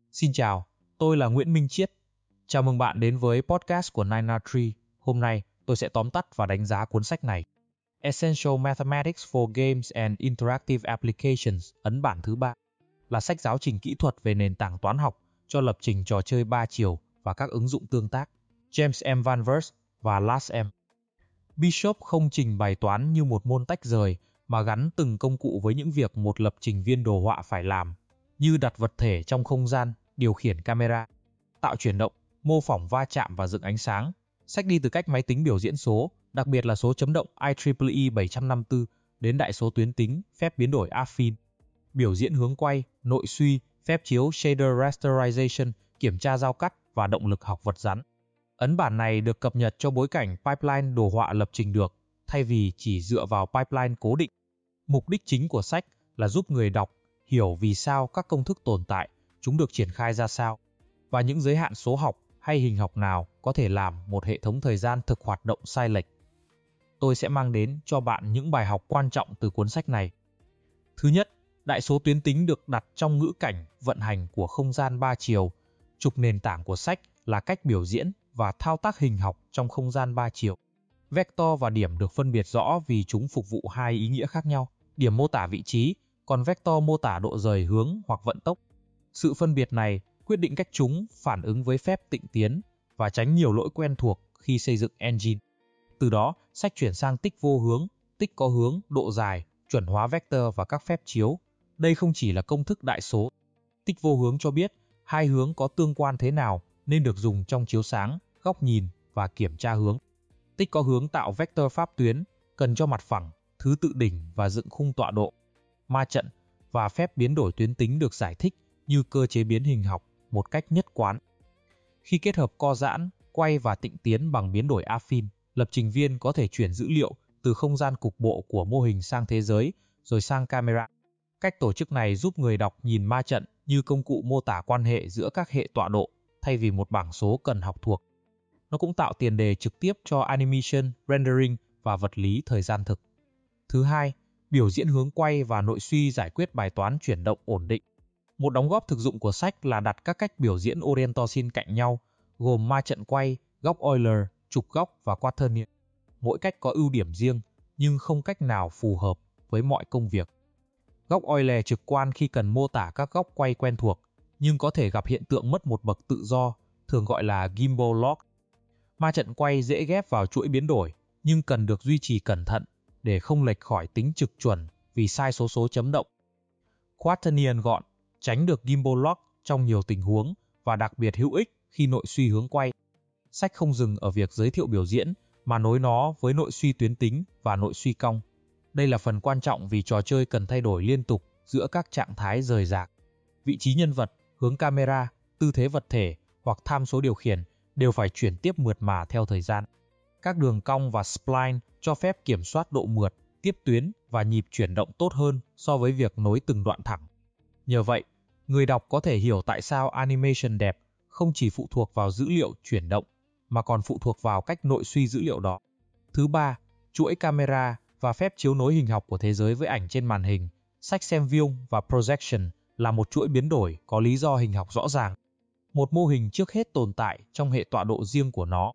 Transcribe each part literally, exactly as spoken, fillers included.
Xin chào, tôi là Nguyễn Minh Chiết. Chào mừng bạn đến với podcast của nine R Tree. Hôm nay, tôi sẽ tóm tắt và đánh giá cuốn sách này. Essential Mathematics for Games and Interactive Applications, ấn bản thứ ba, là sách giáo trình kỹ thuật về nền tảng toán học cho lập trình trò chơi ba chiều và các ứng dụng tương tác. James M. Van Vers và Lars M. Bishop không trình bày toán như một môn tách rời mà gắn từng công cụ với những việc một lập trình viên đồ họa phải làm, như đặt vật thể trong không gian, điều khiển camera, tạo chuyển động, mô phỏng va chạm và dựng ánh sáng. Sách đi từ cách máy tính biểu diễn số, đặc biệt là số chấm động I E E E bảy năm tư đến đại số tuyến tính, phép biến đổi affine, biểu diễn hướng quay, nội suy, phép chiếu shader rasterization, kiểm tra giao cắt và động lực học vật rắn. Ấn bản này được cập nhật cho bối cảnh pipeline đồ họa lập trình được, thay vì chỉ dựa vào pipeline cố định. Mục đích chính của sách là giúp người đọc hiểu vì sao các công thức tồn tại, chúng được triển khai ra sao, và những giới hạn số học hay hình học nào có thể làm một hệ thống thời gian thực hoạt động sai lệch. Tôi sẽ mang đến cho bạn những bài học quan trọng từ cuốn sách này. Thứ nhất, đại số tuyến tính được đặt trong ngữ cảnh vận hành của không gian ba chiều. Trục nền tảng của sách là cách biểu diễn và thao tác hình học trong không gian ba chiều. Vector và điểm được phân biệt rõ vì chúng phục vụ hai ý nghĩa khác nhau. Điểm mô tả vị trí, còn vector mô tả độ rời hướng hoặc vận tốc. Sự phân biệt này quyết định cách chúng phản ứng với phép tịnh tiến và tránh nhiều lỗi quen thuộc khi xây dựng engine. Từ đó, sách chuyển sang tích vô hướng, tích có hướng, độ dài, chuẩn hóa vector và các phép chiếu. Đây không chỉ là công thức đại số. Tích vô hướng cho biết hai hướng có tương quan thế nào nên được dùng trong chiếu sáng, góc nhìn và kiểm tra hướng. Tích có hướng tạo vector pháp tuyến, cần cho mặt phẳng, thứ tự đỉnh và dựng khung tọa độ. Ma trận và phép biến đổi tuyến tính được giải thích như cơ chế biến hình học một cách nhất quán. Khi kết hợp co giãn, quay và tịnh tiến bằng biến đổi affine, lập trình viên có thể chuyển dữ liệu từ không gian cục bộ của mô hình sang thế giới, rồi sang camera. Cách tổ chức này giúp người đọc nhìn ma trận như công cụ mô tả quan hệ giữa các hệ tọa độ, thay vì một bảng số cần học thuộc. Nó cũng tạo tiền đề trực tiếp cho animation, rendering và vật lý thời gian thực. Thứ hai, biểu diễn hướng quay và nội suy giải quyết bài toán chuyển động ổn định. Một đóng góp thực dụng của sách là đặt các cách biểu diễn orientation cạnh nhau, gồm ma trận quay, góc Euler, trục góc và quaternion. Mỗi cách có ưu điểm riêng, nhưng không cách nào phù hợp với mọi công việc. Góc Euler trực quan khi cần mô tả các góc quay quen thuộc, nhưng có thể gặp hiện tượng mất một bậc tự do, thường gọi là gimbal lock. Ma trận quay dễ ghép vào chuỗi biến đổi, nhưng cần được duy trì cẩn thận để không lệch khỏi tính trực chuẩn vì sai số số chấm động. Quaternion gọn, tránh được gimbal lock trong nhiều tình huống và đặc biệt hữu ích khi nội suy hướng quay. Sách không dừng ở việc giới thiệu biểu diễn mà nối nó với nội suy tuyến tính và nội suy cong. Đây là phần quan trọng vì trò chơi cần thay đổi liên tục giữa các trạng thái rời rạc. Vị trí nhân vật, hướng camera, tư thế vật thể hoặc tham số điều khiển đều phải chuyển tiếp mượt mà theo thời gian. Các đường cong và spline cho phép kiểm soát độ mượt, tiếp tuyến và nhịp chuyển động tốt hơn so với việc nối từng đoạn thẳng. Nhờ vậy, người đọc có thể hiểu tại sao animation đẹp không chỉ phụ thuộc vào dữ liệu chuyển động, mà còn phụ thuộc vào cách nội suy dữ liệu đó. Thứ ba, chuỗi camera và phép chiếu nối hình học của thế giới với ảnh trên màn hình. Sách xem vuông và projection là một chuỗi biến đổi có lý do hình học rõ ràng. Một mô hình trước hết tồn tại trong hệ tọa độ riêng của nó.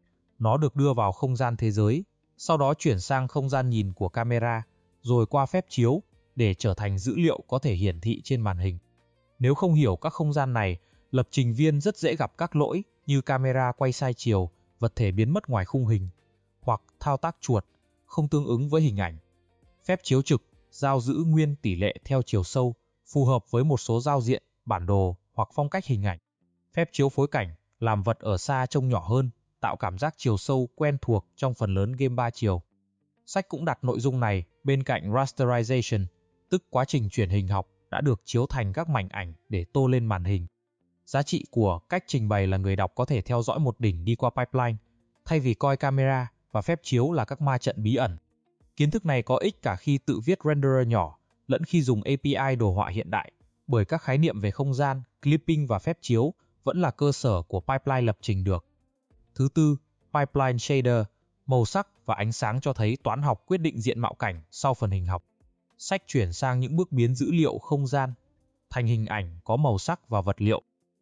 Nó được đưa vào không gian thế giới, sau đó chuyển sang không gian nhìn của camera, rồi qua phép chiếu để trở thành dữ liệu có thể hiển thị trên màn hình. Nếu không hiểu các không gian này, lập trình viên rất dễ gặp các lỗi như camera quay sai chiều, vật thể biến mất ngoài khung hình, hoặc thao tác chuột không tương ứng với hình ảnh. Phép chiếu trực giao giữ nguyên tỷ lệ theo chiều sâu, phù hợp với một số giao diện, bản đồ hoặc phong cách hình ảnh. Phép chiếu phối cảnh làm vật ở xa trông nhỏ hơn, tạo cảm giác chiều sâu quen thuộc trong phần lớn game ba chiều. Sách cũng đặt nội dung này bên cạnh rasterization, tức quá trình chuyển hình học đã được chiếu thành các mảnh ảnh để tô lên màn hình. Giá trị của cách trình bày là người đọc có thể theo dõi một đỉnh đi qua pipeline, thay vì coi camera và phép chiếu là các ma trận bí ẩn. Kiến thức này có ích cả khi tự viết renderer nhỏ, lẫn khi dùng a pê i đồ họa hiện đại, bởi các khái niệm về không gian, clipping và phép chiếu vẫn là cơ sở của pipeline lập trình được. Thứ tư, pipeline shader, màu sắc và ánh sáng cho thấy toán học quyết định diện mạo cảnh sau phần hình học. Sách chuyển sang những bước biến dữ liệu không gian thành hình ảnh có màu sắc và vật liệu.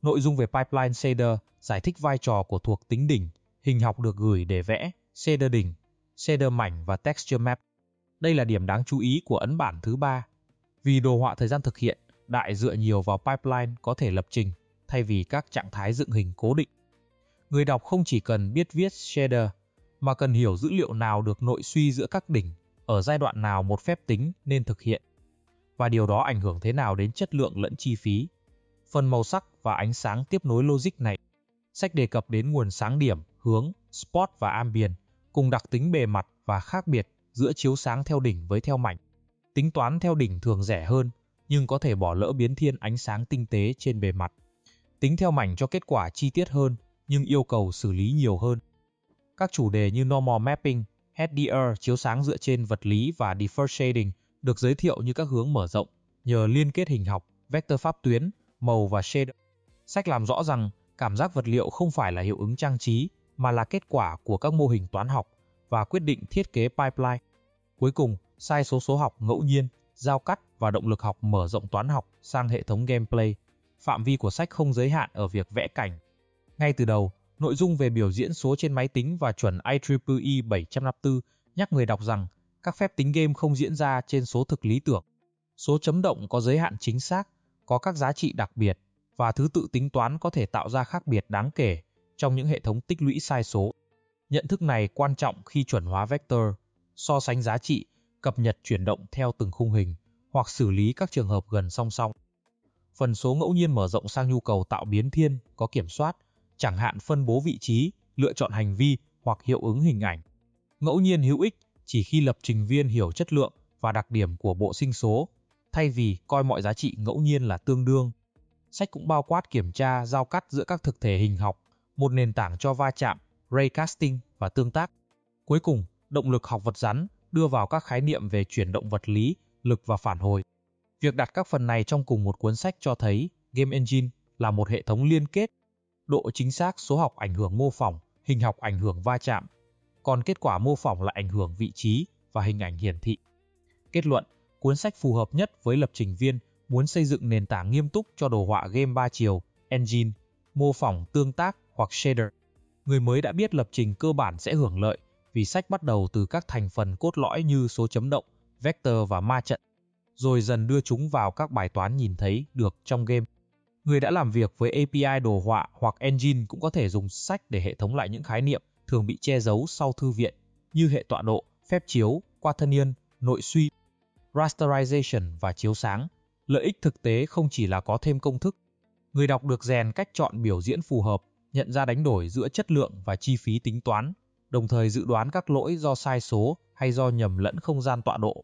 Nội dung về pipeline shader giải thích vai trò của thuộc tính đỉnh, hình học được gửi để vẽ, shader đỉnh, shader mảnh và texture map. Đây là điểm đáng chú ý của ấn bản thứ ba. Vì đồ họa thời gian thực hiện, đại dựa nhiều vào pipeline có thể lập trình, thay vì các trạng thái dựng hình cố định. Người đọc không chỉ cần biết viết shader, mà cần hiểu dữ liệu nào được nội suy giữa các đỉnh, ở giai đoạn nào một phép tính nên thực hiện, và điều đó ảnh hưởng thế nào đến chất lượng lẫn chi phí. Phần màu sắc và ánh sáng tiếp nối logic này. Sách đề cập đến nguồn sáng điểm, hướng, spot và ambient, cùng đặc tính bề mặt và khác biệt giữa chiếu sáng theo đỉnh với theo mảnh. Tính toán theo đỉnh thường rẻ hơn, nhưng có thể bỏ lỡ biến thiên ánh sáng tinh tế trên bề mặt. Tính theo mảnh cho kết quả chi tiết hơn, nhưng yêu cầu xử lý nhiều hơn. Các chủ đề như Normal Mapping, hát đê rờ chiếu sáng dựa trên vật lý và Deferred Shading được giới thiệu như các hướng mở rộng nhờ liên kết hình học, vector pháp tuyến, màu và shader. Sách làm rõ rằng cảm giác vật liệu không phải là hiệu ứng trang trí mà là kết quả của các mô hình toán học và quyết định thiết kế pipeline. Cuối cùng, sai số số học ngẫu nhiên, giao cắt và động lực học mở rộng toán học sang hệ thống gameplay. Phạm vi của sách không giới hạn ở việc vẽ cảnh. Ngay từ đầu, nội dung về biểu diễn số trên máy tính và chuẩn i triple e bảy năm tư nhắc người đọc rằng các phép tính game không diễn ra trên số thực lý tưởng. Số chấm động có giới hạn chính xác, có các giá trị đặc biệt, và thứ tự tính toán có thể tạo ra khác biệt đáng kể trong những hệ thống tích lũy sai số. Nhận thức này quan trọng khi chuẩn hóa vector, so sánh giá trị, cập nhật chuyển động theo từng khung hình, hoặc xử lý các trường hợp gần song song. Phần số ngẫu nhiên mở rộng sang nhu cầu tạo biến thiên, có kiểm soát, chẳng hạn phân bố vị trí, lựa chọn hành vi hoặc hiệu ứng hình ảnh. Ngẫu nhiên hữu ích chỉ khi lập trình viên hiểu chất lượng và đặc điểm của bộ sinh số, thay vì coi mọi giá trị ngẫu nhiên là tương đương. Sách cũng bao quát kiểm tra giao cắt giữa các thực thể hình học, một nền tảng cho va chạm, raycasting và tương tác. Cuối cùng, động lực học vật rắn đưa vào các khái niệm về chuyển động vật lý, lực và phản hồi. Việc đặt các phần này trong cùng một cuốn sách cho thấy Game Engine là một hệ thống liên kết. Độ chính xác số học ảnh hưởng mô phỏng, hình học ảnh hưởng va chạm, còn kết quả mô phỏng lại ảnh hưởng vị trí và hình ảnh hiển thị. Kết luận, cuốn sách phù hợp nhất với lập trình viên muốn xây dựng nền tảng nghiêm túc cho đồ họa game ba chiều, engine, mô phỏng tương tác hoặc shader. Người mới đã biết lập trình cơ bản sẽ hưởng lợi vì sách bắt đầu từ các thành phần cốt lõi như số chấm động, vector và ma trận, rồi dần đưa chúng vào các bài toán nhìn thấy được trong game. Người đã làm việc với a pê i đồ họa hoặc engine cũng có thể dùng sách để hệ thống lại những khái niệm thường bị che giấu sau thư viện như hệ tọa độ, phép chiếu, quaternion, nội suy, rasterization và chiếu sáng. Lợi ích thực tế không chỉ là có thêm công thức. Người đọc được rèn cách chọn biểu diễn phù hợp, nhận ra đánh đổi giữa chất lượng và chi phí tính toán, đồng thời dự đoán các lỗi do sai số hay do nhầm lẫn không gian tọa độ.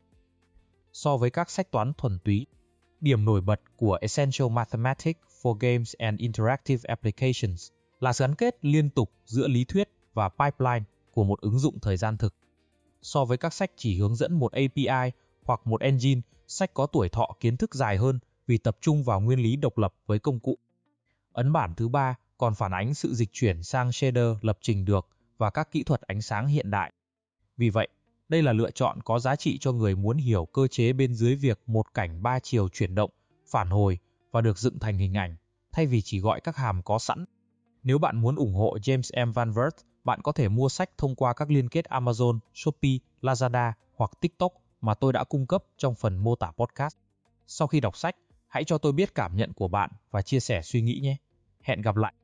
So với các sách toán thuần túy, điểm nổi bật của Essential Mathematics for Games and Interactive Applications là sự gắn kết liên tục giữa lý thuyết và pipeline của một ứng dụng thời gian thực. So với các sách chỉ hướng dẫn một a pê i hoặc một engine, sách có tuổi thọ kiến thức dài hơn vì tập trung vào nguyên lý độc lập với công cụ. Ấn bản thứ ba còn phản ánh sự dịch chuyển sang shader lập trình được và các kỹ thuật ánh sáng hiện đại. Vì vậy, đây là lựa chọn có giá trị cho người muốn hiểu cơ chế bên dưới việc một cảnh ba chiều chuyển động, phản hồi và được dựng thành hình ảnh, thay vì chỉ gọi các hàm có sẵn. Nếu bạn muốn ủng hộ James M. Van Wert, bạn có thể mua sách thông qua các liên kết Amazon, Shopee, Lazada hoặc TikTok mà tôi đã cung cấp trong phần mô tả podcast. Sau khi đọc sách, hãy cho tôi biết cảm nhận của bạn và chia sẻ suy nghĩ nhé. Hẹn gặp lại!